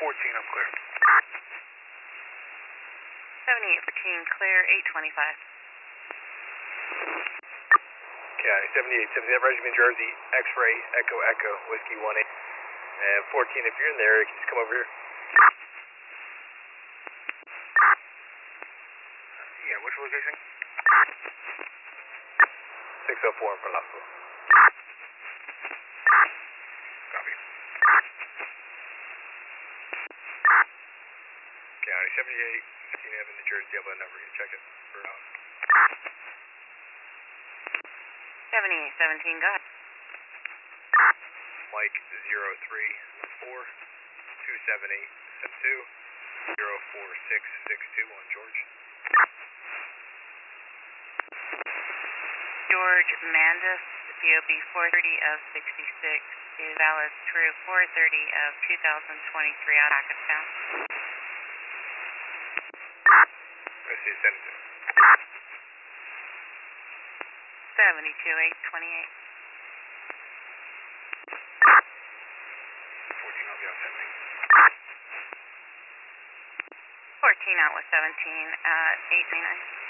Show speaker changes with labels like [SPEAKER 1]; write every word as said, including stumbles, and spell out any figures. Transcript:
[SPEAKER 1] fourteen, I'm clear.
[SPEAKER 2] seventy-eight fourteen, clear, eight twenty-five.
[SPEAKER 1] County, seventy-eight seventy, Regiment Jersey, X-ray, Echo, Echo, Whiskey one eight. And fourteen, if you're in there, you can just come over here. Yeah, which location? six oh four in front of hospital. Copy. County, seventy-eight fifteen Avenue, New Jersey, have a number, you can check it for out.
[SPEAKER 2] seventy-eight seventeen, go ahead.
[SPEAKER 1] Mike zero three four two seven eight seven two zero four six six two on George.
[SPEAKER 2] George Mandis, D O B four thirty of sixty-six, is valid through four thirty of two thousand twenty-three out of Hackettstown.
[SPEAKER 1] I see, send it to him.
[SPEAKER 2] seventy-two eight twenty-eight.
[SPEAKER 1] fourteen, I'll be out seventeen.
[SPEAKER 2] fourteen out with seventeen at eight twenty-nine.